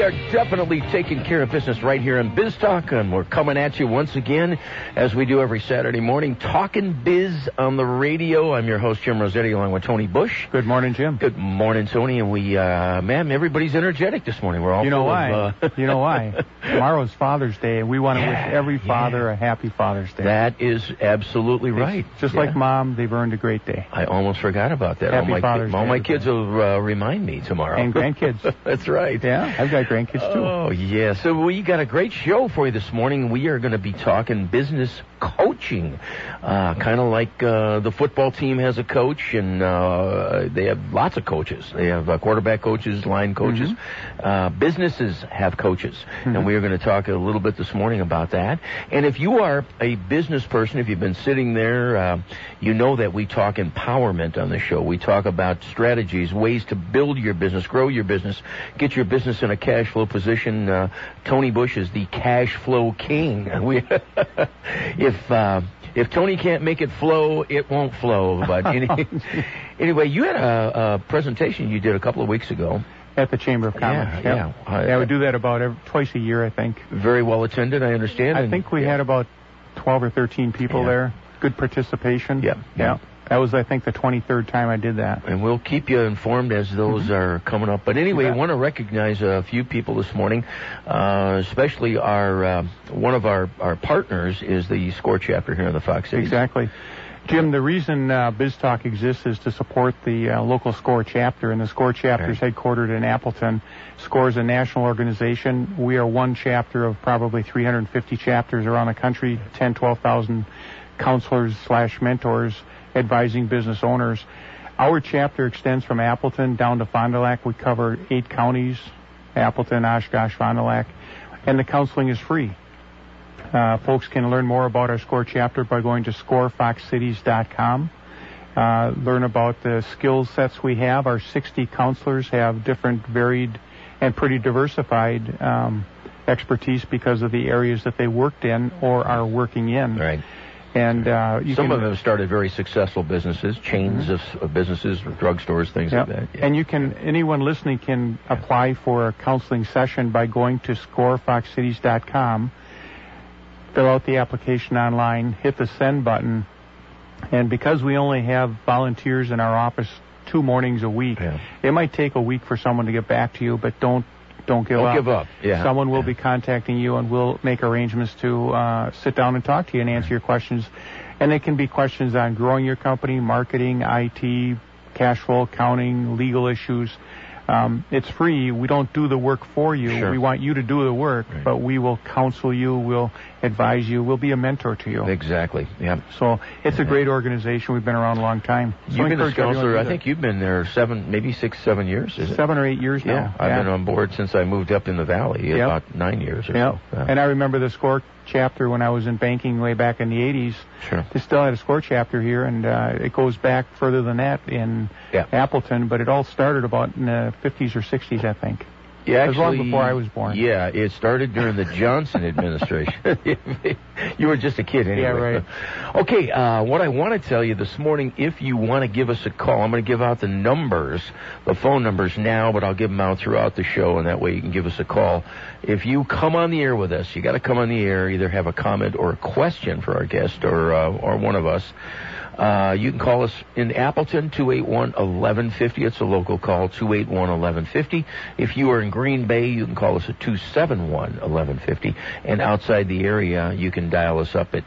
are definitely taking care of business right here in Biz Talk, and we're coming at you once again, as we do every Saturday morning, talking biz on the radio. I'm your host, Jim Rossetti, along with Tony Bush. Good morning, Jim. Good morning, Tony. And we, man, everybody's energetic this morning. We're all You know why? You know why? Tomorrow's Father's Day, and we want to wish every father a happy Father's Day. That is absolutely right. Just like Mom, they've earned a great day. I almost forgot about that. Happy Father's Day. All my kids will remind me tomorrow. And grandkids. That's right. Yeah, I've got grandkids too. Oh, yeah. So we got a great show for you this morning. We are going to be talking business coaching. Kind of like the football team has a coach, and they have lots of coaches. They have quarterback coaches, line coaches. Businesses have coaches. And we are going to talk a little bit this morning about that. And if you are a business person, if you've been sitting there, you know that we talk empowerment on the show. We talk about strategies, ways to build your business, grow your business, get your business in a cash flow position. Tony Bush is the cash flow king. If Tony can't make it flow, it won't flow. But anyway, you had a presentation you did a couple of weeks ago. At the Chamber of Commerce. Yeah, we do that about twice a year, I think. Very well attended, I understand. I think we had about 12 or 13 people there. Good participation. Yeah. That was, I think, the 23rd time I did that. And we'll keep you informed as those are coming up. But anyway, I want to recognize a few people this morning, especially one of our partners is the SCORE chapter here in the Fox City. Exactly. Jim, the reason Biz Talk exists is to support the local SCORE chapter, and the SCORE chapter is headquartered in Appleton. SCORE is a national organization. We are one chapter of probably 350 chapters around the country, 10, 12,000 counselors/mentors advising business owners. Our chapter extends from Appleton down to Fond du Lac. We cover 8 counties, Appleton, Oshkosh, Fond du Lac, and the counseling is free. Folks can learn more about our SCORE chapter by going to scorefoxcities.com. Learn about the skill sets we have. Our 60 counselors have different, varied, and pretty diversified expertise because of the areas that they worked in or are working in. Right. And some of them started very successful businesses, chains of businesses, drugstores, things like that. Yeah. And anyone listening can apply for a counseling session by going to scorefoxcities.com, fill out the application online, hit the send button, and because we only have volunteers in our office 2 mornings a week, it might take a week for someone to get back to you, but don't give up. Don't give up. Yeah. Someone will be contacting you, and we'll make arrangements to sit down and talk to you and answer your questions. And it can be questions on growing your company, marketing, IT, cash flow, accounting, legal issues. It's free. We don't do the work for you. Sure. We want you to do the work, but we will counsel you, we'll advise you, we'll be a mentor to you. Exactly. Yeah. So it's a great organization. We've been around a long time. So you've been a counselor. I think you've been there 6, 7 years. Is it? 7 or 8 years now. Yeah. I've been on board since I moved up in the valley about 9 years or so. And I remember the SCORE chapter when I was in banking way back in the 80s. Sure. They still had a SCORE chapter here, and it goes back further than that in Appleton, but it all started about in the 50s or 60s, I think. Yeah, actually, it was long before I was born. Yeah, it started during the Johnson administration. You were just a kid anyway. Yeah, right. Okay, what I want to tell you this morning, if you want to give us a call, I'm going to give out the phone numbers now, but I'll give them out throughout the show, and that way you can give us a call. If you come on the air with us, you got to come on the air, either have a comment or a question for our guest or one of us. You can call us in Appleton, 281-1150. It's a local call, 281-1150. If you are in Green Bay, you can call us at 271-1150. And outside the area, you can dial us up at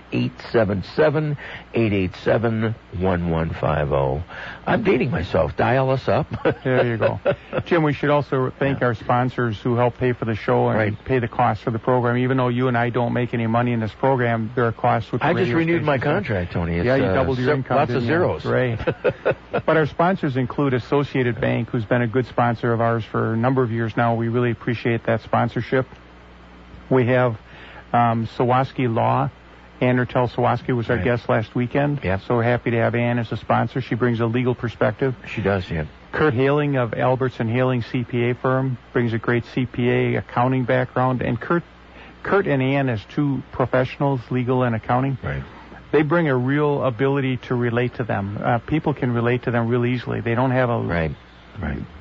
877-887-1150. I'm dating myself. Dial us up. There you go. Jim, we should also thank our sponsors who help pay for the show and pay the costs for the program. Even though you and I don't make any money in this program, there are costs with the radio I just renewed my station. contract, Tony. It's, you doubled your income. Lots of zeros. Right. But our sponsors include Associated Bank, who's been a good sponsor of ours for a number of years now. We really appreciate that sponsorship. We have Sawaski Law. Ann Ertel Sawaski was our guest last weekend. Yep. So we're happy to have Ann as a sponsor. She brings a legal perspective. She does, yeah. Kurt Haling of Albertson Haling CPA firm brings a great CPA accounting background. And Kurt and Ann, as two professionals, legal and accounting, they bring a real ability to relate to them. People can relate to them real easily. They don't have a...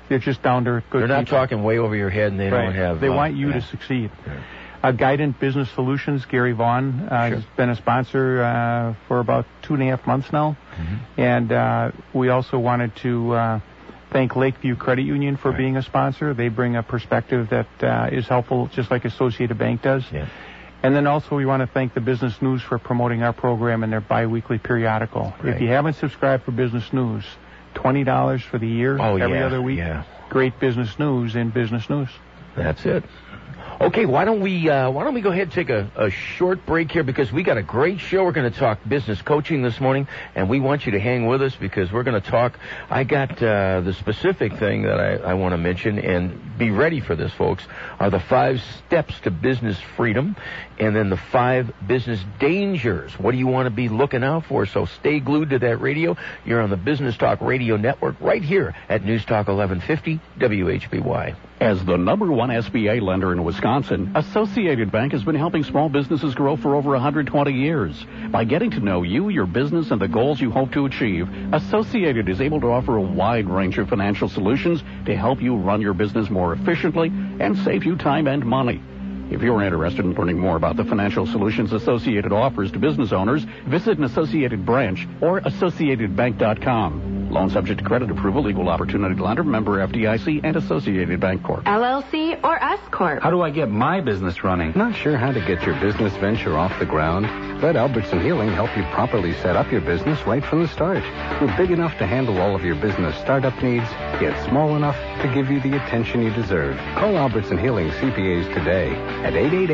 They're just down to good They're not people. talking way over your head, and they don't have... They want you to succeed. Guidant Business Solutions, Gary Vaughn, has been a sponsor for about 2.5 months now. And we also wanted to thank Lakeview Credit Union for being a sponsor. They bring a perspective that is helpful, just like Associated Bank does. And then also we want to thank the Business News for promoting our program in their biweekly periodical. If you haven't subscribed for Business News, $20 for the year, every other week. Great business news in Business News. That's it. Okay, why don't we go ahead and take a short break here, because we got a great show. We're going to talk business coaching this morning, and we want you to hang with us because we're going to talk. I got the specific thing that I want to mention, and be ready for this, folks, are the 5 steps to business freedom, and then the 5 business dangers. What do you want to be looking out for? So stay glued to that radio. You're on the Business Talk Radio Network right here at News Talk 1150 WHBY. As the #1 SBA lender in Wisconsin, Associated Bank has been helping small businesses grow for over 120 years. By getting to know you, your business, and the goals you hope to achieve, Associated is able to offer a wide range of financial solutions to help you run your business more efficiently and save you time and money. If you're interested in learning more about the financial solutions Associated offers to business owners, visit an Associated branch or AssociatedBank.com. Loan subject to credit approval, equal opportunity lender, member FDIC, and Associated Bank Corp. LLC or S Corp. How do I get my business running? Not sure how to get your business venture off the ground? Let Albertson Healing help you properly set up your business right from the start. We're big enough to handle all of your business startup needs, yet small enough to give you the attention you deserve. Call Albertson Healing CPAs today at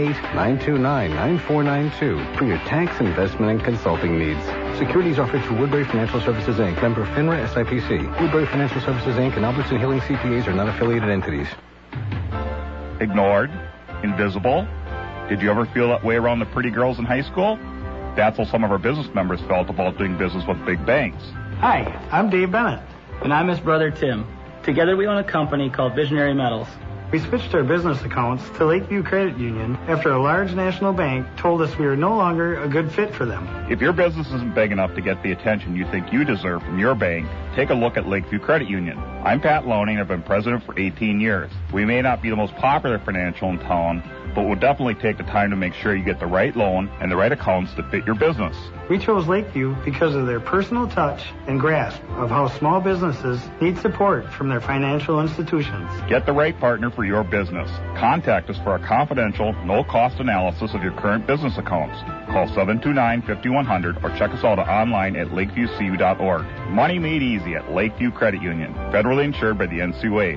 888-929-9492 for your tax, investment, and consulting needs. Securities offered through Woodbury Financial Services, Inc., member FINRA SIPC. Woodbury Financial Services, Inc. and Albertson Healing CPAs are not affiliated entities. Ignored? Invisible? Did you ever feel that way around the pretty girls in high school? That's how some of our business members felt about doing business with big banks. Hi, I'm Dave Bennett. And I'm his brother Tim. Together we own a company called Visionary Metals. We switched our business accounts to Lakeview Credit Union after a large national bank told us we were no longer a good fit for them. If your business isn't big enough to get the attention you think you deserve from your bank, take a look at Lakeview Credit Union. I'm Pat Loney and I've been president for 18 years. We may not be the most popular financial in town, but we'll definitely take the time to make sure you get the right loan and the right accounts to fit your business. We chose Lakeview because of their personal touch and grasp of how small businesses need support from their financial institutions. Get the right partner for your business. Contact us for a confidential, no-cost analysis of your current business accounts. Call 729-5100 or check us out online at lakeviewcu.org. Money made easy at Lakeview Credit Union. Federally insured by the NCUA.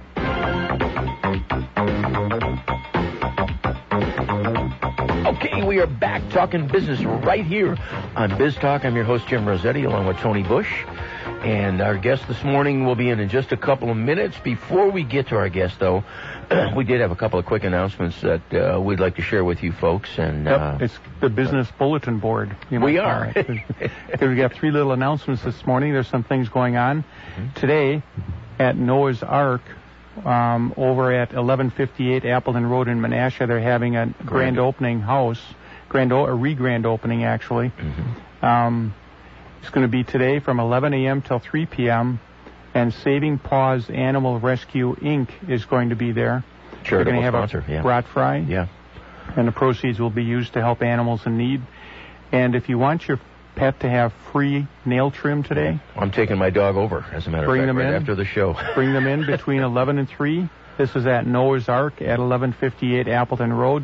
Okay, we are back talking business right here on Biz Talk. I'm your host, Jim Rossetti, along with Tony Bush. And our guest this morning will be in just a couple of minutes. Before we get to our guest, though, we did have a couple of quick announcements that we'd like to share with you folks. And it's the business bulletin board. We are. We got 3 little announcements this morning. There's some things going on. Today at Noah's Ark, over at 1158 Appleton Road in Menasha, they're having a grand opening house, a re-grand opening actually. It's going to be today from 11 a.m. till 3 p.m. And Saving Paws Animal Rescue Inc. is going to be there. Sure, they're going to have sponsor, a brat fry. Yeah. And the proceeds will be used to help animals in need. And if you want your pet to have free nail trim today, I'm taking my dog over, as a matter of fact, right after the show. Bring them in between 11 and 3. This is at Noah's Ark at 1158 Appleton Road.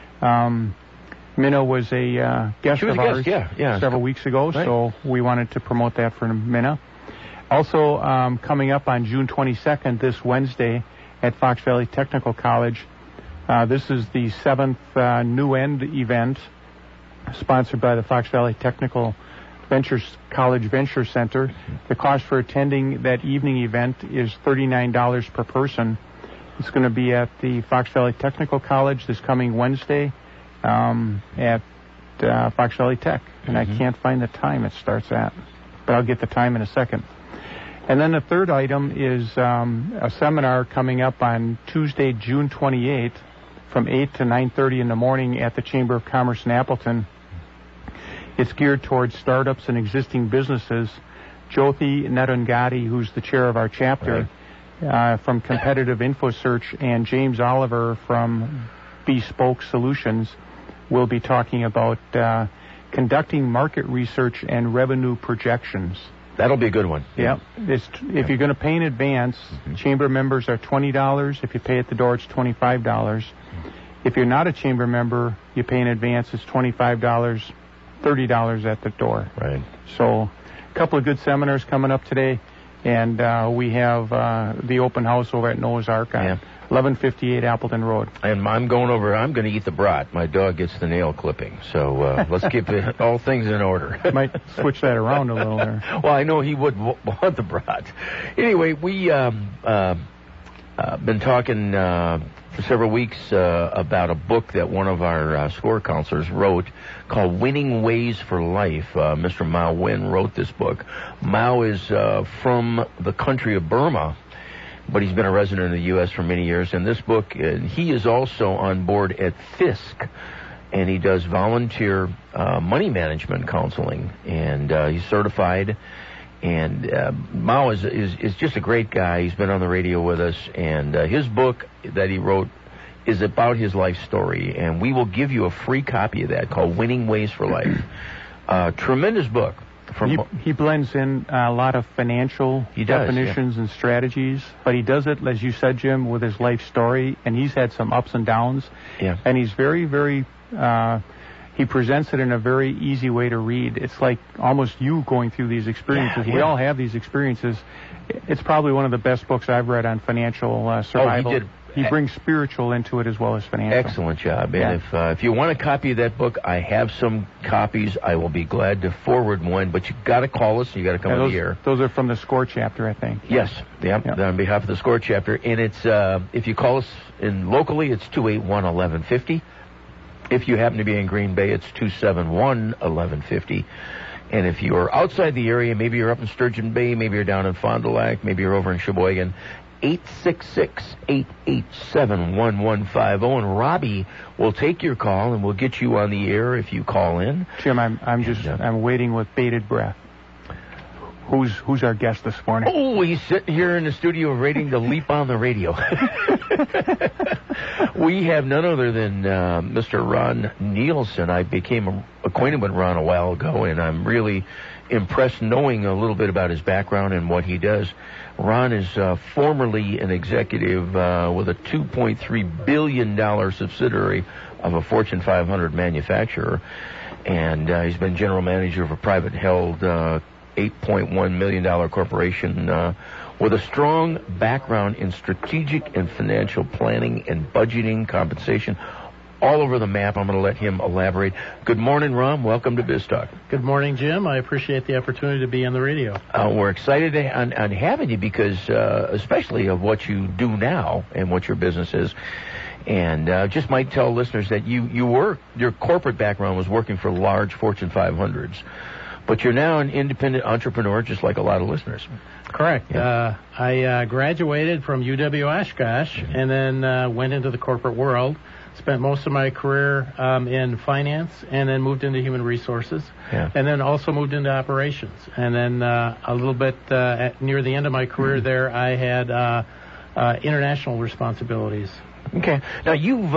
Minna was a guest of ours several weeks ago, so we wanted to promote that for Minna. Also, coming up on June 22nd, this Wednesday, at Fox Valley Technical College, this is the 7th New End event, sponsored by the Fox Valley Technical College Venture Center. The cost for attending that evening event is $39 per person. It's going to be at the Fox Valley Technical College this coming Wednesday at Fox Valley Tech. And I can't find the time it starts at, but I'll get the time in a second. And then the third item is a seminar coming up on Tuesday, June 28th from 8 to 9:30 in the morning at the Chamber of Commerce in Appleton. It's geared towards startups and existing businesses. Jyoti Netungadi, who's the chair of our chapter, from Competitive Info Search, and James Oliver from Bespoke Solutions will be talking about conducting market research and revenue projections. That'll be a good one. Yeah. If you're going to pay in advance, chamber members are $20. If you pay at the door, it's $25. If you're not a chamber member, you pay in advance, it's $25, $30 at the door. Right. So a couple of good seminars coming up today, and we have the open house over at Noah's Ark on 1158 Appleton Road. And I'm going to eat the brat. My dog gets the nail clipping. So let's keep all things in order. Might switch that around a little there. Well, I know he would want the brat. Anyway, we been talking for several weeks about a book that one of our score counselors wrote called Winning Ways for Life. Mr. Mao Wen wrote this book. Mao is from the country of Burma, but he's been a resident of the U.S. for many years. And this book, he is also on board at Fisk, and he does volunteer money management counseling, and he's certified. And Mao is just a great guy. He's been on the radio with us, and his book that he wrote is about his life story, and we will give you a free copy of that called Winning Ways for Life. Tremendous book. He blends in a lot of financial definitions and strategies, but he does it, as you said, Jim, with his life story, and he's had some ups and downs. Yeah. And he's very, very... he presents it in a very easy way to read. It's like almost you going through these experiences. We all have these experiences. It's probably one of the best books I've read on financial survival. He did. He brings spiritual into it as well as financial. Excellent job. And if you want a copy of that book, I have some copies. I will be glad to forward one, but you got to call us. You got to come on the air. Those are from the SCORE chapter, I think. Yes. Yep. On behalf of the SCORE chapter. And it's if you call us locally, it's 281-1150. If you happen to be in Green Bay, it's 271-1150. And if you're outside the area, maybe you're up in Sturgeon Bay, maybe you're down in Fond du Lac, maybe you're over in Sheboygan, 866-887-1150. And Robbie will take your call, and we'll get you on the air if you call in. Jim, I'm waiting with bated breath. Who's our guest this morning? Oh, he's sitting here in the studio waiting to leap on the radio. We have none other than Mr. Ron Nielsen. I became acquainted with Ron a while ago, and I'm really impressed knowing a little bit about his background and what he does. Ron is formerly an executive with a $2.3 billion subsidiary of a Fortune 500 manufacturer, and he's been general manager of a private-held $8.1 million corporation with a strong background in strategic and financial planning and budgeting, compensation, all over the map. I'm going to let him elaborate. Good morning, Ron. Welcome to BizTalk. Good morning, Jim. I appreciate the opportunity to be on the radio. We're excited on having you because especially of what you do now and what your business is. And just might tell listeners that your corporate background was working for large Fortune 500s. But you're now an independent entrepreneur, just like a lot of listeners. Correct. Yeah. I graduated from UW Oshkosh and then went into the corporate world. Spent most of my career in finance, and then moved into human resources, and then also moved into operations. And then a little bit near the end of my career there, I had international responsibilities. Okay. Now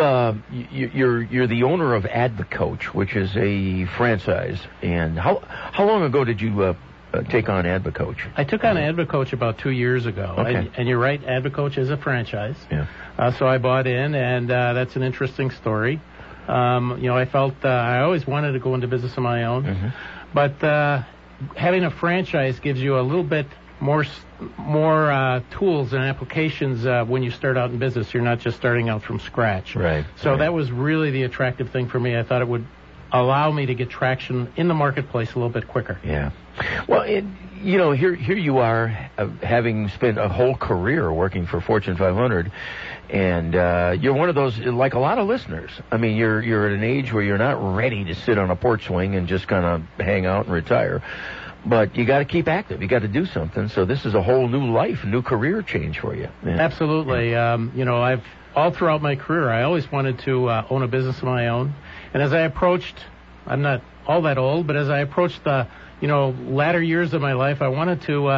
you're the owner of AdvoCoach, which is a franchise. And how long ago did you take on AdvoCoach? I took on AdvoCoach about 2 years ago. Okay. And you're right, AdvoCoach is a franchise. Yeah. So I bought in, and that's an interesting story. I felt I always wanted to go into business of my own, but having a franchise gives you a little bit more tools and applications when you start out in business. You're not just starting out from scratch. Right. So that was really the attractive thing for me. I thought it would allow me to get traction in the marketplace a little bit quicker. Yeah. Well, here you are, having spent a whole career working for Fortune 500, and you're one of those, like a lot of listeners. I mean, you're at an age where you're not ready to sit on a porch swing and just kind of hang out and retire. But you got to keep active. You got to do something. So this is a whole new life, new career change for you. Yeah. Absolutely. I've all throughout my career, I always wanted to own a business of my own. And as I approached, I'm not all that old, but as I approached the latter years of my life, I wanted to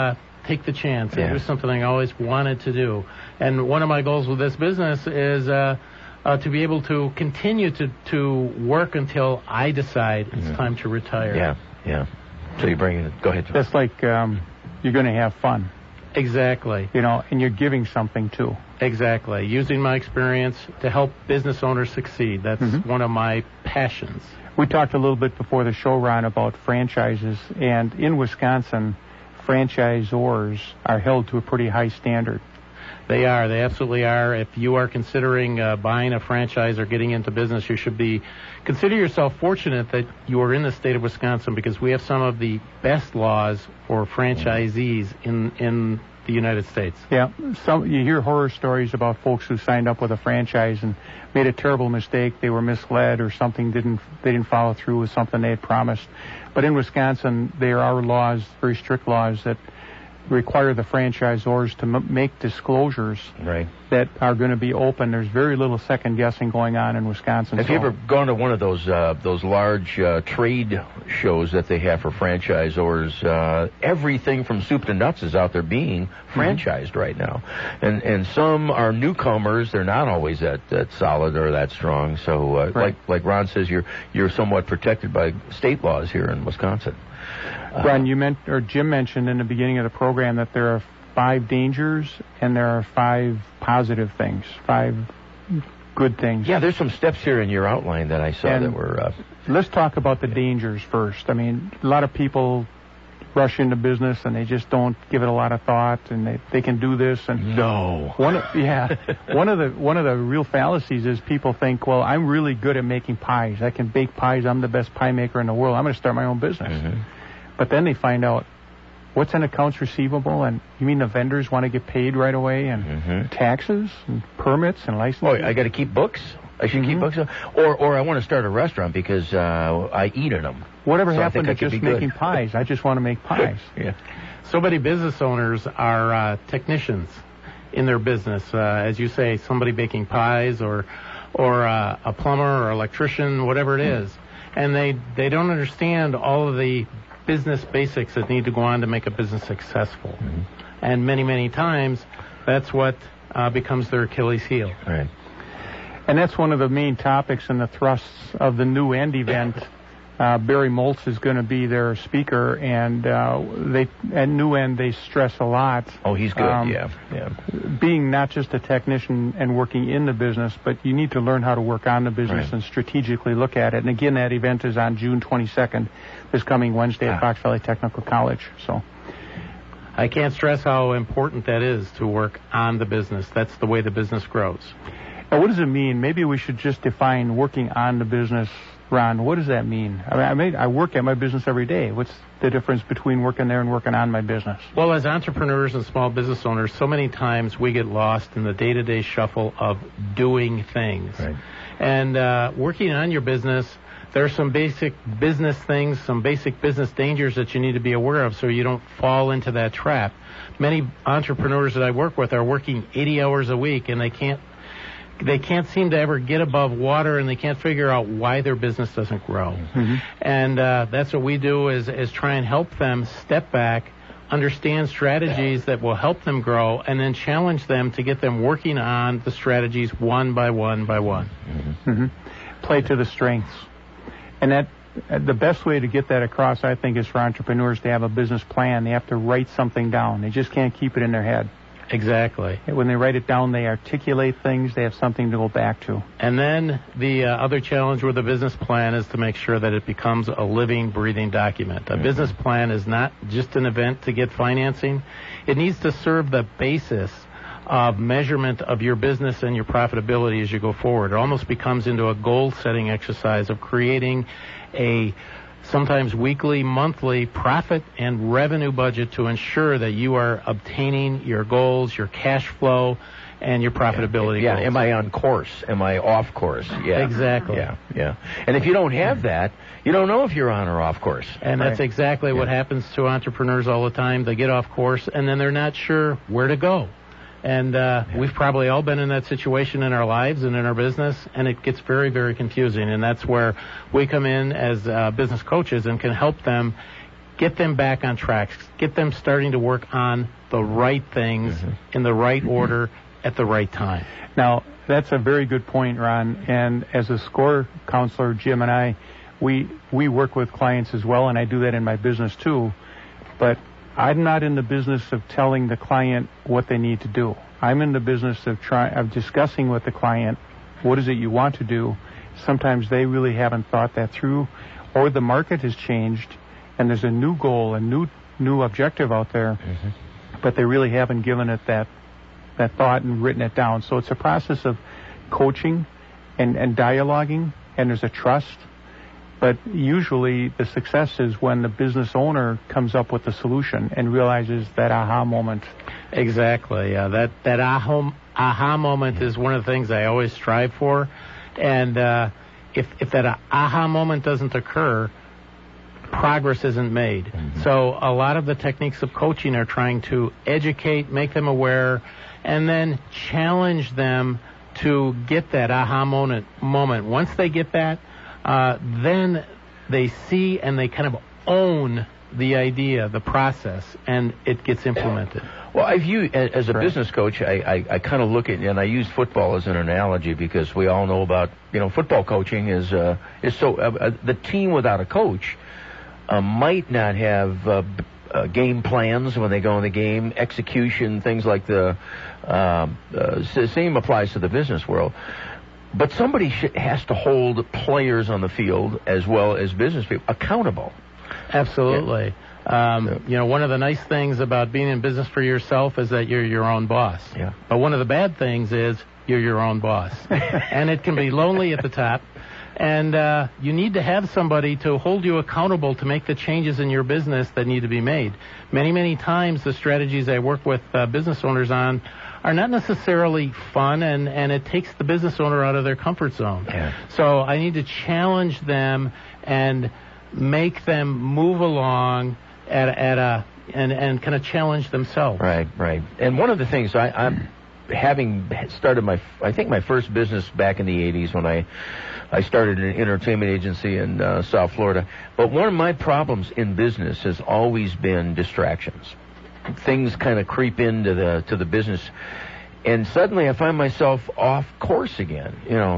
take the chance and do something I always wanted to do. And one of my goals with this business is to be able to continue to work until I decide it's time to retire. Yeah. So you bring it. Go ahead. That's like you're going to have fun. Exactly. And you're giving something too. Exactly. Using my experience to help business owners succeed. That's one of my passions. We talked a little bit before the show, Ron, about franchises, and in Wisconsin, franchisors are held to a pretty high standard. They are. They absolutely are. If you are considering buying a franchise or getting into business, you should consider yourself fortunate that you are in the state of Wisconsin, because we have some of the best laws for franchisees in the United States. Yeah. You hear horror stories about folks who signed up with a franchise and made a terrible mistake. They were misled, or something they didn't follow through with something they had promised. But in Wisconsin, there are laws, very strict laws, that require the franchisors to make disclosures that are going to be open. There's very little second guessing going on in Wisconsin. Have you ever gone to one of those large trade shows that they have for franchisors? Everything from soup to nuts is out there being franchised right now, and some are newcomers. They're not always that solid or that strong. So like Ron says, you're somewhat protected by state laws here in Wisconsin. Ron, Jim mentioned in the beginning of the program that there are 5 dangers and there are 5 positive things, 5 good things. Yeah, there's some steps here in your outline that I saw that were... Let's talk about the dangers first. I mean, a lot of people rush into business and they just don't give it a lot of thought, and they can do this. And one of the real fallacies is people think, well, I'm really good at making pies. I can bake pies. I'm the best pie maker in the world. I'm going to start my own business. But then they find out what's in accounts receivable, and you mean the vendors want to get paid right away, and taxes and permits and licenses. Oh, I got to keep books. I should keep books, or I want to start a restaurant because I eat in them. Whatever happened to just making pies? I just want to make pies. So many business owners are technicians in their business. As you say, somebody baking pies, or a plumber or electrician, whatever it is, and they don't understand all of the business basics that need to go on to make a business successful. And many times, that's what becomes their Achilles heel. Right. And that's one of the main topics and the thrusts of the New End event. Barry Moltz is going to be their speaker, and at New End they stress a lot. Oh, he's good. Being not just a technician and working in the business, but you need to learn how to work on the business and strategically look at it. And again, that event is on June 22nd, this coming Wednesday at Fox Valley Technical College. So I can't stress how important that is, to work on the business. That's the way the business grows. Now, what does it mean? Maybe we should just define working on the business. Ron, what does that mean? I work at my business every day. What's the difference between working there and working on my business? Well, as entrepreneurs and small business owners, so many times we get lost in the day-to-day shuffle of doing things. Right. And working on your business, there are some basic business things, some basic business dangers that you need to be aware of so you don't fall into that trap. Many entrepreneurs that I work with are working 80 hours a week, and they can't seem to ever get above water, and they can't figure out why their business doesn't grow. And that's what we do is try and help them step back, understand strategies that will help them grow, and then challenge them to get them working on the strategies one by one by one. Play to the strengths. And that the best way to get that across, I think, is for entrepreneurs to have a business plan. They have to write something down. They just can't keep it in their head. Exactly. When they write it down, they articulate things. They have something to go back to. And then the other challenge with a business plan is to make sure that it becomes a living, breathing document. A business plan is not just an event to get financing. It needs to serve the basis of measurement of your business and your profitability as you go forward. It almost becomes into a goal-setting exercise of creating a sometimes weekly, monthly profit and revenue budget to ensure that you are obtaining your goals, your cash flow, and your profitability goals. Am I on course? Am I off course? Yeah. Exactly. Yeah. And if you don't have that, you don't know if you're on or off course. And that's exactly what happens to entrepreneurs all the time. They get off course, and then they're not sure where to go. And we've probably all been in that situation in our lives and in our business, and it gets very, very confusing. And that's where we come in as business coaches and can help them get them back on track, get them starting to work on the right things in the right order at the right time. Now, that's a very good point, Ron. And as a SCORE counselor, Jim and I, we work with clients as well, and I do that in my business too. But I'm not in the business of telling the client what they need to do. I'm in the business of discussing with the client, what is it you want to do? Sometimes they really haven't thought that through, or the market has changed, and there's a new goal, a new objective out there, but they really haven't given it that thought and written it down. So it's a process of coaching and dialoguing, and there's a trust. But usually the success is when the business owner comes up with the solution and realizes that aha moment. Exactly. That aha moment is one of the things I always strive for. And if that aha moment doesn't occur, progress isn't made. So a lot of the techniques of coaching are trying to educate, make them aware, and then challenge them to get that aha moment. Once they get that, then they see and they kind of own the idea, the process, and it gets implemented. Well, I view, as a business coach, I kind of look at, and I use football as an analogy because we all know about, football coaching is so, the team without a coach might not have game plans when they go in the game, execution, things like the same applies to the business world. But somebody has to hold players on the field as well as business people accountable. Absolutely. One of the nice things about being in business for yourself is that you're your own boss. Yeah. But one of the bad things is you're your own boss. And it can be lonely at the top. And you need to have somebody to hold you accountable to make the changes in your business that need to be made. Many, many times the strategies I work with business owners on are not necessarily fun, and it takes the business owner out of their comfort zone. Yeah. So I need to challenge them and make them move along and kind of challenge themselves. Right. And one of the things I'm having started my first business back in the 80s when I started an entertainment agency in South Florida. But one of my problems in business has always been distractions. Things kind of creep into the business, and suddenly I find myself off course again.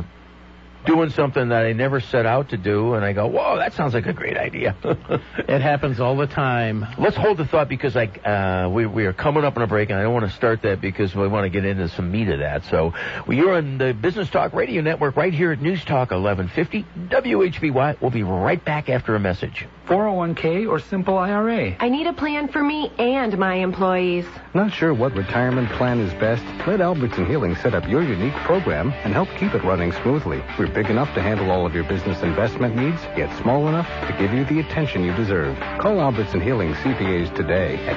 Doing something that I never set out to do, and I go, whoa, that sounds like a great idea. It happens all the time. Let's hold the thought because we are coming up on a break, and I don't want to start that because we want to get into some meat of that. So you're on the Business Talk Radio Network right here at News Talk 1150 WHBY. We'll be right back after a message. 401k or simple IRA? I need a plan for me and my employees. Not sure what retirement plan is best? Let Albertson Healing set up your unique program and help keep it running smoothly. We're big enough to handle all of your business investment needs, yet small enough to give you the attention you deserve. Call Albertson Healing CPAs today at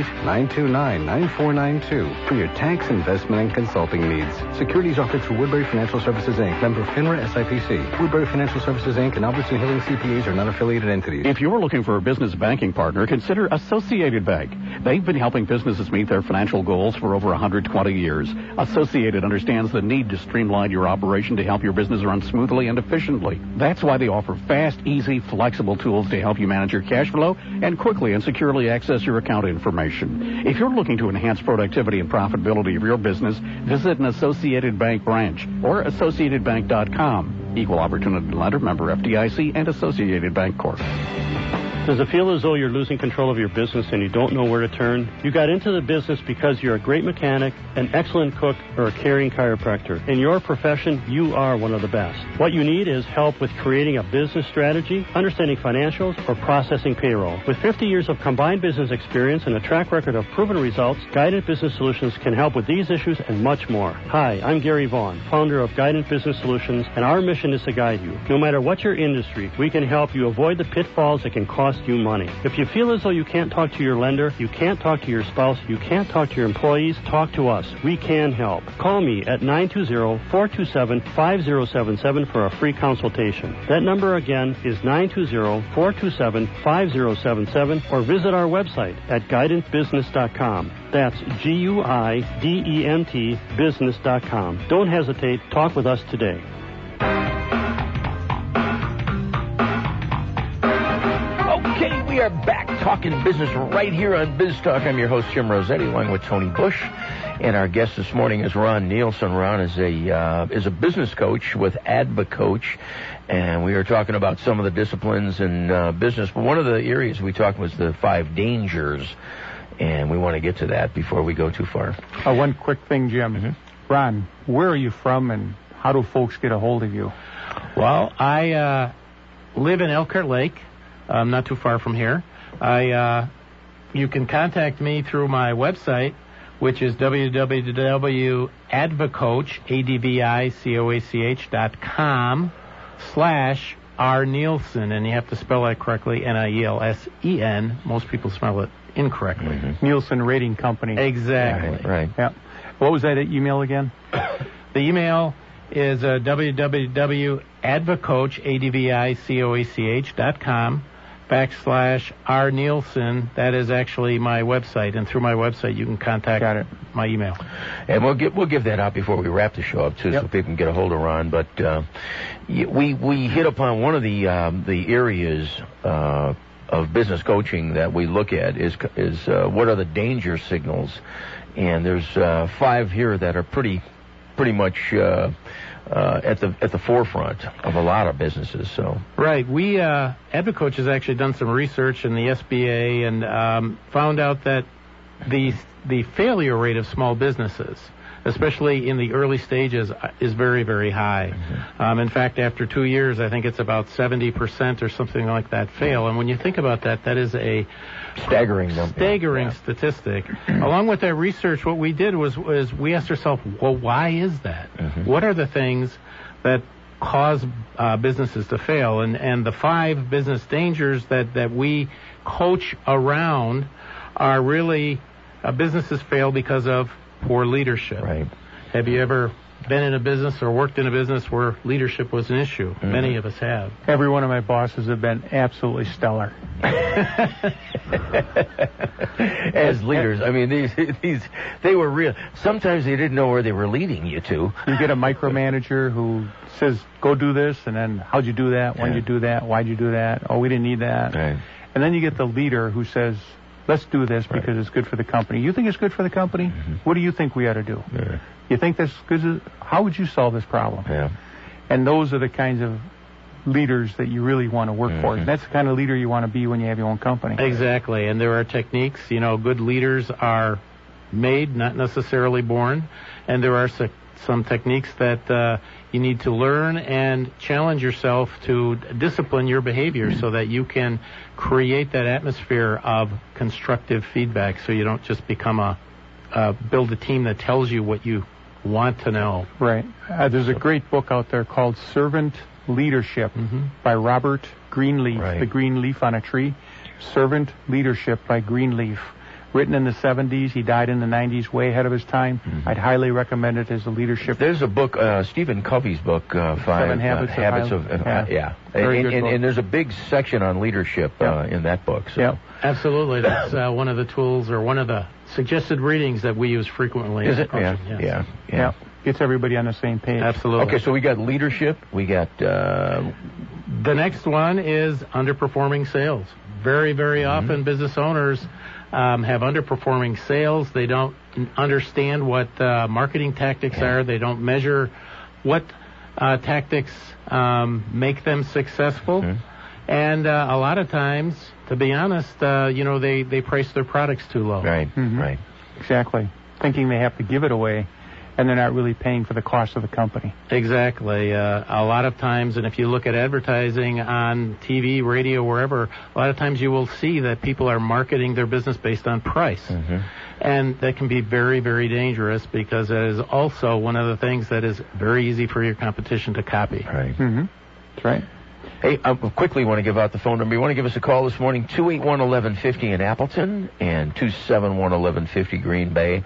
888-929-9492 for your tax, investment, and consulting needs. Securities offered through Woodbury Financial Services, Inc., member FINRA SIPC. Woodbury Financial Services, Inc. and Albertson Healing CPAs are not affiliated entities. If you're looking for a business banking partner, consider Associated Bank. They've been helping businesses meet their financial goals for over 120 years. Associated understands the need to streamline your operation to help your business run smoothly and efficiently. That's why they offer fast, easy, flexible tools to help you manage your cash flow and quickly and securely access your account information. If you're looking to enhance productivity and profitability of your business, visit an Associated Bank branch or AssociatedBank.com. Equal Opportunity Lender, member FDIC, and Associated Bank Corp. Does it feel as though you're losing control of your business and you don't know where to turn? You got into the business because you're a great mechanic, an excellent cook, or a caring chiropractor. In your profession, you are one of the best. What you need is help with creating a business strategy, understanding financials, or processing payroll. With 50 years of combined business experience and a track record of proven results, Guidant Business Solutions can help with these issues and much more. Hi, I'm Gary Vaughn, founder of Guidant Business Solutions, and our mission is to guide you. No matter what your industry, we can help you avoid the pitfalls that can cost you money. If you feel as though you can't talk to your lender, you can't talk to your spouse, you can't talk to your employees, talk to us. We can help. Call me at 920-427-5077 for a free consultation. That number again is 920-427-5077 or visit our website at guidantbusiness.com. That's GUIDENT business.com. Don't hesitate. Talk with us today. We are back talking business right here on Biz Talk. I'm your host, Jim Rossetti, along with Tony Bush. And our guest this morning is Ron Nielsen. Ron is a business coach with AdvoCoach. And we are talking about some of the disciplines in business. But one of the areas we talked was the 5 dangers. And we want to get to that before we go too far. One quick thing, Jim. Mm-hmm. Ron, where are you from and how do folks get a hold of you? Well, I live in Elkhart Lake, not too far from here. You can contact me through my website, which is www.advocoach.com/R Nielsen, and you have to spell that correctly, Nielsen. Most people spell it incorrectly. Mm-hmm. Nielsen Rating Company. Exactly. Right. Yeah. What was that email again? The email is www.advocoach.com/R Nielsen. That is actually my website, and through my website you can contact my email. And we'll give that out before we wrap the show up too, so people can get a hold of Ron. But we hit upon one of the areas of business coaching that we look at is what are the danger signals, and there's 5 here that are pretty much at the forefront of a lot of businesses. So right, we AdvoCoach has actually done some research in the SBA and found out that the failure rate of small businesses, especially in the early stages, is very, very high. Mm-hmm. In fact, after 2 years, I think it's about 70% or something like that fail. And when you think about that, that is a staggering number. Staggering statistic. Along with that research, what we did was we asked ourselves, well, why is that? Mm-hmm. What are the things that cause businesses to fail? And the 5 business dangers that we coach around are really businesses fail because of poor leadership. Right. Have you ever been in a business or worked in a business where leadership was an issue? Mm-hmm. Many of us have. Every one of my bosses have been absolutely stellar. As leaders, I mean, they were real. Sometimes they didn't know where they were leading you to. You get a micromanager who says, go do this, and then how'd you do that? When'd you do that? Why'd you do that? Oh, we didn't need that. Right. And then you get the leader who says, let's do this because it's good for the company. You think it's good for the company? Mm-hmm. What do you think we ought to do? Yeah. You think that's good? How would you solve this problem? Yeah. And those are the kinds of leaders that you really want to work for. And that's the kind of leader you want to be when you have your own company. Exactly. And there are techniques. You know, good leaders are made, not necessarily born. And there are some techniques that you need to learn and challenge yourself to discipline your behavior so that you can create that atmosphere of constructive feedback, so you don't just become build a team that tells you what you want to know. Right. There's a great book out there called Servant Leadership by Robert Greenleaf, the green leaf on a tree. Servant Leadership by Greenleaf. Written in the 70s. He died in the 90s, way ahead of his time. Mm-hmm. I'd highly recommend it as a leadership. There's a book, Stephen Covey's book, 5 Habits of Very good book. And there's a big section on leadership in that book. So. Yeah, absolutely. That's one of the tools or one of the suggested readings that we use frequently. Is it? Yes. Yeah. Gets everybody on the same page. Absolutely. Okay, so we got leadership. We got... The next one is underperforming sales. Very, very often business owners have underperforming sales. They don't understand what marketing tactics are. They don't measure what tactics make them successful. And a lot of times, to be honest, they price their products too low. Right, right. Exactly. Thinking they have to give it away, and they're not really paying for the cost of the company. Exactly. A lot of times, and if you look at advertising on TV, radio, wherever, a lot of times you will see that people are marketing their business based on price. And that can be very, very dangerous because it is also one of the things that is very easy for your competition to copy. Right. That's right. Hey, I quickly want to give out the phone number. You want to give us a call this morning, 281-1150 in Appleton and 271-1150 Green Bay.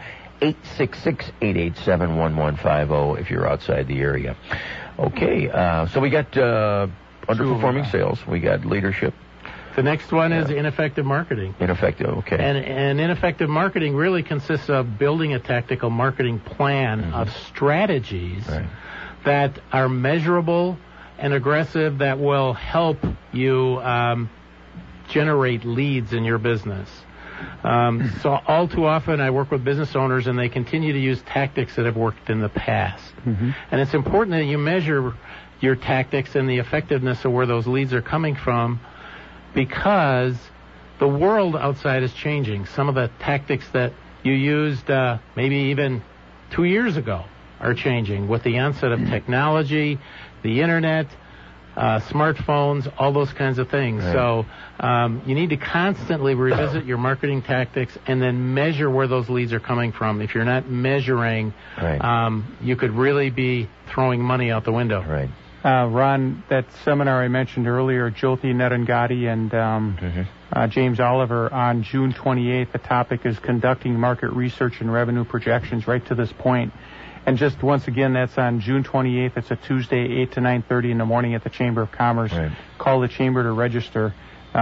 866-887-1150 if you're outside the area. Okay, so we got underperforming sales. We got leadership. The next one is ineffective marketing. Ineffective, okay. And ineffective marketing really consists of building a tactical marketing plan of strategies that are measurable and aggressive that will help you generate leads in your business. So all too often I work with business owners and they continue to use tactics that have worked in the past. And it's important that you measure your tactics and the effectiveness of where those leads are coming from, because the world outside is changing. Some of the tactics that you used maybe even 2 years ago are changing with the onset of technology, the internet, smartphones, all those kinds of things. Right. So you need to constantly revisit your marketing tactics and then measure where those leads are coming from. If you're not measuring, you could really be throwing money out the window. Right. Ron, that seminar I mentioned earlier, Jyoti Netangadi and James Oliver on June 28th, the topic is conducting market research and revenue projections right to this point. And just once again, that's on June 28th. It's a Tuesday, 8 to 9:30 in the morning at the Chamber of Commerce. Right. Call the Chamber to register,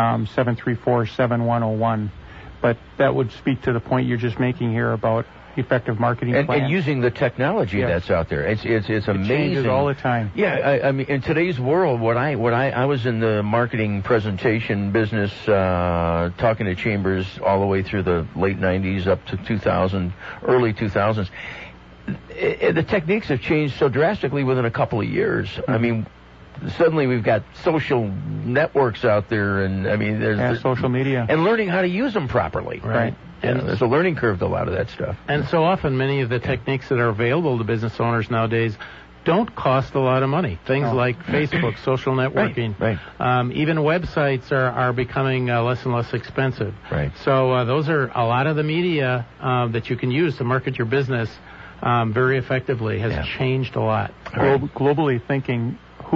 734-7101. But that would speak to the point you're just making here about effective marketing plans. And using the technology that's out there. It's amazing. It changes all the time. Yeah, I mean, in today's world, I was in the marketing presentation business, talking to chambers all the way through the late 90s up to 2000, early 2000s. The techniques have changed so drastically within a couple of years. I mean, suddenly we've got social networks out there, and I mean, there's social media, and learning how to use them properly. Right. And there's a learning curve to a lot of that stuff. And so often, many of the techniques that are available to business owners nowadays don't cost a lot of money. Things like Facebook, social networking, even websites are becoming less and less expensive. Right. So those are a lot of the media that you can use to market your business very effectively has changed a lot. Globally thinking,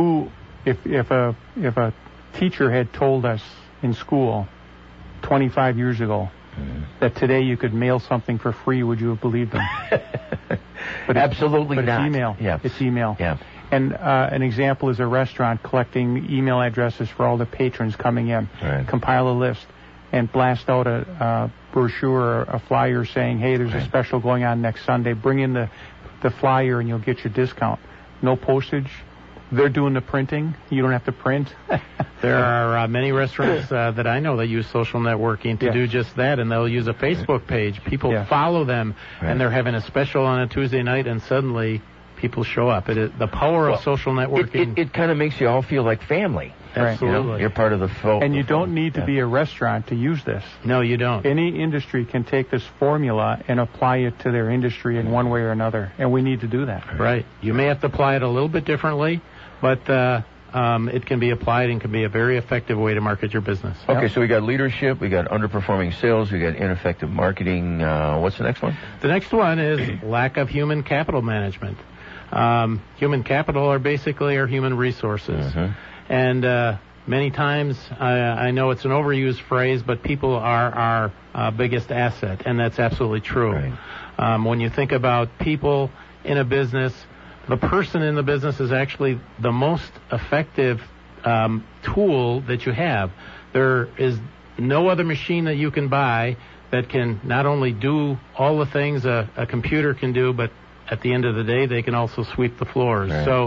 if a teacher had told us in school 25 years ago that today you could mail something for free, would you have believed them? But absolutely not. It's email. Yeah. It's email. Yeah. And an example is a restaurant collecting email addresses for all the patrons coming in. Right. Compile a list and blast out a brochure or a flyer saying, hey, there's a special going on next Sunday. Bring in the flyer and you'll get your discount. No postage. They're doing the printing. You don't have to print. There are many restaurants that I know that use social networking to do just that, and they'll use a Facebook page. People follow them, and they're having a special on a Tuesday night, and suddenly people show up. The power of social networking. It kind of makes you all feel like family. Absolutely. You know, you're part of the folk. And you don't need to be a restaurant to use this. No, you don't. Any industry can take this formula and apply it to their industry in one way or another, and we need to do that. Right. You may have to apply it a little bit differently, but it can be applied and can be a very effective way to market your business. Okay, so we got leadership, we got underperforming sales, we got ineffective marketing. What's the next one? The next one is lack of human capital management. Human capital are basically our human resources. And many times, I know it's an overused phrase, but people are our biggest asset, and that's absolutely true. Right. When you think about people in a business, the person in the business is actually the most effective tool that you have. There is no other machine that you can buy that can not only do all the things a computer can do, but at the end of the day, they can also sweep the floors. Right. So,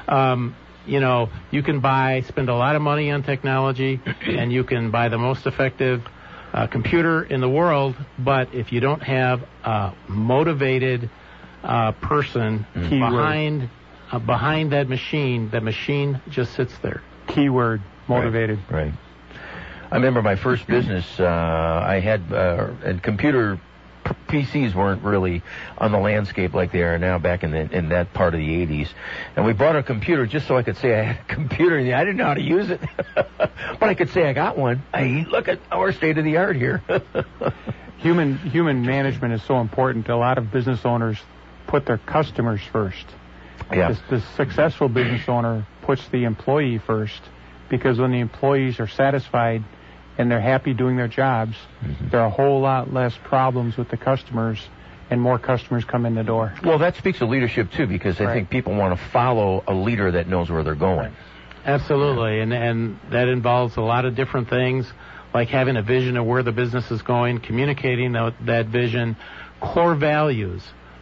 you can spend a lot of money on technology, and you can buy the most effective computer in the world, but if you don't have a motivated person behind that machine just sits there. Keyword, motivated. Right. I remember my first business, I had, and computer PCs weren't really on the landscape like they are now back in that part of the 80s. And we bought a computer just so I could say I had a computer. I didn't know how to use it, but I could say I got one. Look at our state of the art here. Human management is so important. A lot of business owners put their customers first. Yeah. The successful business owner puts the employee first, because when the employees are satisfied and they're happy doing their jobs, there are a whole lot less problems with the customers, and more customers come in the door. Well, that speaks of leadership, too, because I think people want to follow a leader that knows where they're going. Absolutely, and that involves a lot of different things, like having a vision of where the business is going, communicating that vision, core values.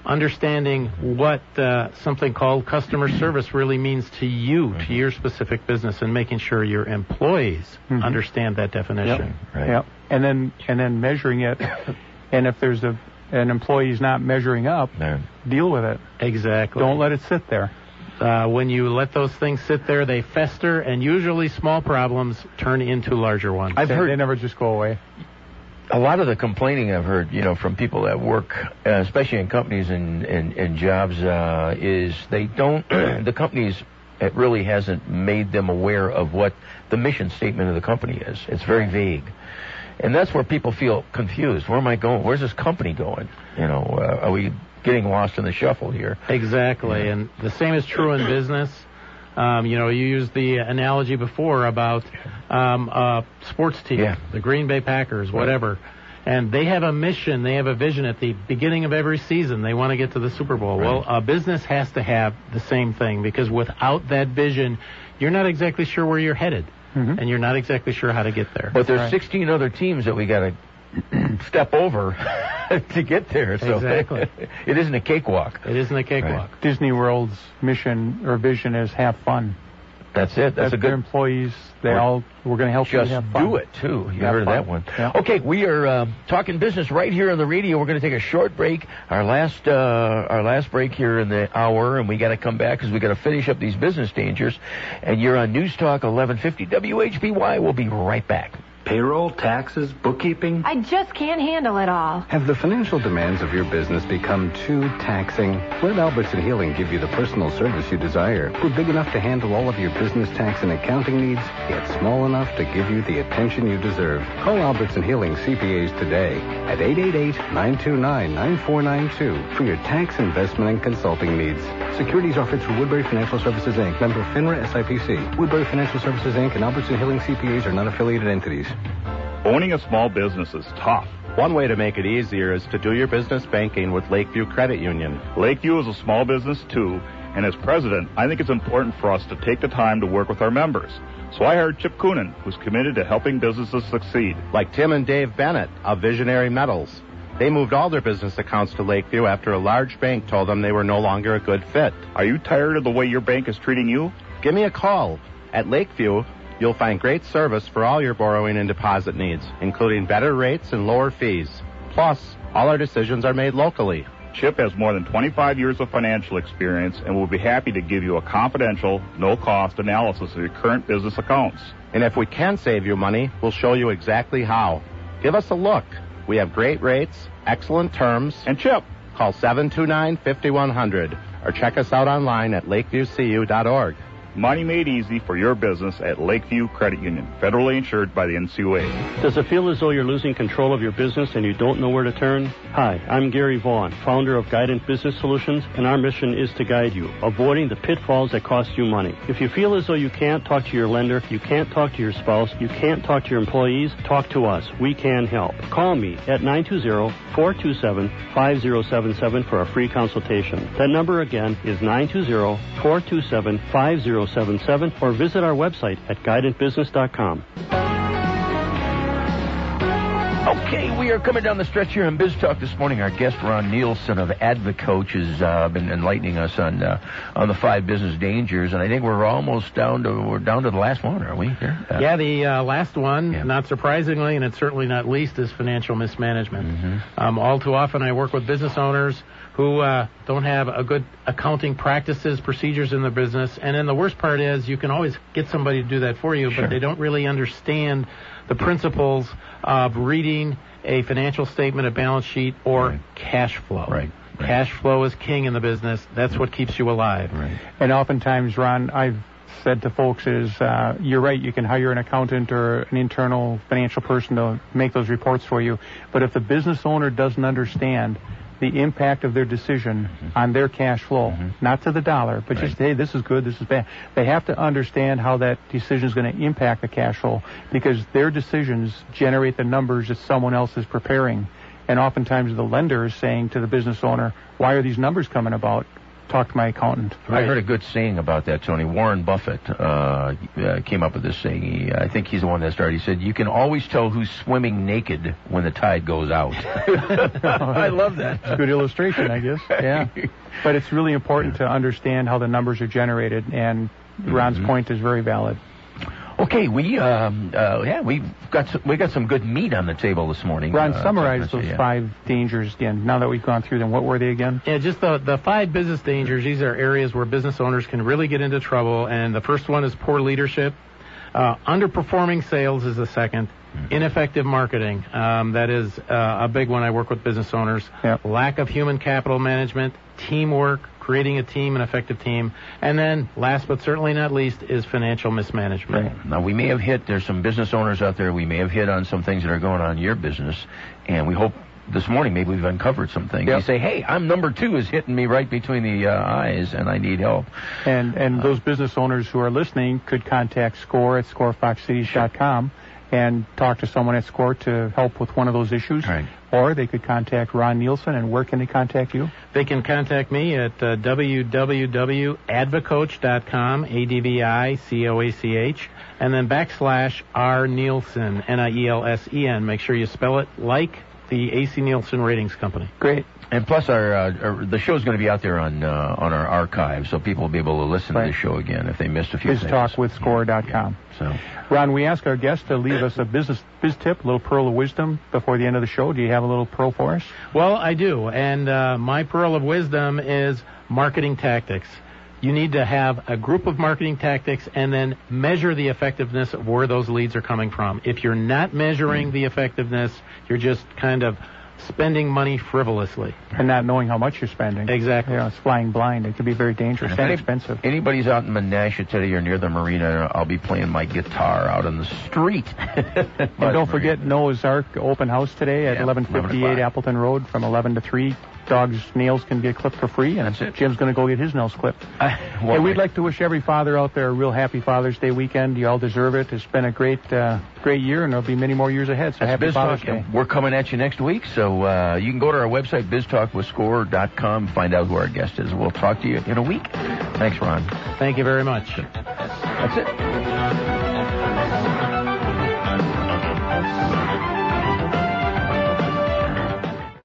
understanding what something called customer service really means to you, to your specific business, and making sure your employees understand that definition. Yep. Right. Yep. And then measuring it, and if there's an employee's not measuring up, deal with it. Exactly. Don't let it sit there. When you let those things sit there, they fester, and usually small problems turn into larger ones. I've heard they never just go away. A lot of the complaining I've heard, from people that work, especially in companies and jobs, is they don't. The companies, it really hasn't made them aware of what the mission statement of the company is. It's very vague, and that's where people feel confused. Where am I going? Where's this company going? Are we getting lost in the shuffle here? Exactly, and the same is true in business. You used the analogy before about a sports team, the Green Bay Packers, whatever. And they have a mission, they have a vision at the beginning of every season. They want to get to the Super Bowl. Well, a business has to have the same thing, because without that vision, you're not exactly sure where you're headed, and you're not exactly sure how to get there. But there's 16 other teams that we got to step over to get there. So exactly. It isn't a cakewalk. It isn't a cakewalk. Right. Disney World's mission or vision is have fun. That's it. That's a good. Their employees, we're going to help you have fun. Just do it, too. You heard of that one. Yeah. Okay, we are talking business right here on the radio. We're going to take a short break, our last break here in the hour, and we got to come back because we got to finish up these business dangers. And you're on News Talk 1150 WHBY. We'll be right back. Payroll, taxes, bookkeeping. I just can't handle it all. Have the financial demands of your business become too taxing? Let Albertson Healing give you the personal service you desire. We're big enough to handle all of your business tax and accounting needs, yet small enough to give you the attention you deserve. Call Albertson Healing CPAs today at 888-929-9492 for your tax, investment, and consulting needs. Securities offered through Woodbury Financial Services, Inc., member FINRA SIPC. Woodbury Financial Services, Inc. and Albertson Healing CPAs are non-affiliated entities. Owning a small business is tough. One way to make it easier is to do your business banking with Lakeview Credit Union. Lakeview is a small business, too, and as president, I think it's important for us to take the time to work with our members. So I hired Chip Coonan, who's committed to helping businesses succeed. Like Tim and Dave Bennett of Visionary Metals. They moved all their business accounts to Lakeview after a large bank told them they were no longer a good fit. Are you tired of the way your bank is treating you? Give me a call. At Lakeview, you'll find great service for all your borrowing and deposit needs, including better rates and lower fees. Plus, all our decisions are made locally. Chip has more than 25 years of financial experience and will be happy to give you a confidential, no-cost analysis of your current business accounts. And if we can save you money, we'll show you exactly how. Give us a look. We have great rates, excellent terms, and Chip. Call 729-5100 or check us out online at lakeviewcu.org. Money made easy for your business at Lakeview Credit Union, federally insured by the NCUA. Does it feel as though you're losing control of your business and you don't know where to turn? Hi, I'm Gary Vaughn, founder of Guidant Business Solutions, and our mission is to guide you, avoiding the pitfalls that cost you money. If you feel as though you can't talk to your lender, you can't talk to your spouse, you can't talk to your employees, talk to us. We can help. Call me at 920-427-5077 for a free consultation. That number again is 920-427-5077 or visit our website at guidantbusiness.com. Okay, we are coming down the stretch here on Biz Talk this morning. Our guest, Ron Nielsen of AdvoCoach, has been enlightening us on the 5 business dangers, and I think we're almost down to the last one, are we? The last one, not surprisingly, and it's certainly not least, is financial mismanagement. All too often, I work with business owners who don't have a good accounting practices, procedures in their business. And then the worst part is you can always get somebody to do that for you, but they don't really understand the principles of reading a financial statement, a balance sheet, or cash flow. Right. Cash flow is king in the business. That's what keeps you alive. Right. And oftentimes, Ron, I've said to folks is, you're right, you can hire an accountant or an internal financial person to make those reports for you. But if the business owner doesn't understand the impact of their decision on their cash flow, not to the dollar, but just, hey, this is good, this is bad. They have to understand how that decision is going to impact the cash flow, because their decisions generate the numbers that someone else is preparing. And oftentimes the lender is saying to the business owner, why are these numbers coming about? talk to my accountant. I heard a good saying about that, Tony. Warren Buffett came up with this saying. I think he's the one that started. He said, "You can always tell who's swimming naked when the tide goes out." I love that. It's a good illustration, I guess. Yeah. But it's really important to understand how the numbers are generated, and Ron's point is very valid. Okay, we've got some good meat on the table this morning. Ron, summarize those 5 dangers again. Now that we've gone through them, what were they again? Yeah, just the 5 business dangers. These are areas where business owners can really get into trouble. And the first one is poor leadership. Underperforming sales is the second. Ineffective marketing. That is a big one. I work with business owners. Yep. Lack of human capital management, teamwork, creating a team, an effective team. And then, last but certainly not least, is financial mismanagement. Right. Now, we may have there's some business owners out there, we may have hit on some things that are going on in your business, and we hope this morning maybe we've uncovered some things. Yep. You say, hey, I'm number 2 is hitting me right between the eyes, and I need help. And those business owners who are listening could contact SCORE at scorefoxcities.com and talk to someone at SCORE to help with one of those issues. Right. Or they could contact Ron Nielsen. And where can they contact you? They can contact me at www.advocoach.com, ADVICOACH, and then /R Nielsen, NIELSEN. Make sure you spell it like the AC Nielsen Ratings Company. Great. And plus, the show's going to be out there on our archive, so people will be able to listen to the show again if they missed a few things. BizTalkWithScore.com. So, Ron, we ask our guests to leave us a biz tip, a little pearl of wisdom before the end of the show. Do you have a little pearl for us? Well, I do, and my pearl of wisdom is marketing tactics. You need to have a group of marketing tactics and then measure the effectiveness of where those leads are coming from. If you're not measuring the effectiveness, you're just kind of spending money frivolously. And not knowing how much you're spending. Exactly. You know, it's flying blind. It can be very dangerous and expensive. Anybody's out in Menasha today or near the marina, I'll be playing my guitar out on the street. And don't forget Noah's Ark open house today at 1158 Appleton Road from 11 to 3. Dog's nails can get clipped for free, and that's it. Jim's going to go get his nails clipped. Hey, we'd like to wish every father out there a real happy Father's Day weekend. You all deserve it. It's been a great year, and there'll be many more years ahead. So happy Father's Day. We're coming at you next week, so you can go to our website, biztalkwithscore.com, find out who our guest is. We'll talk to you in a week. Thanks, Ron. Thank you very much. That's it.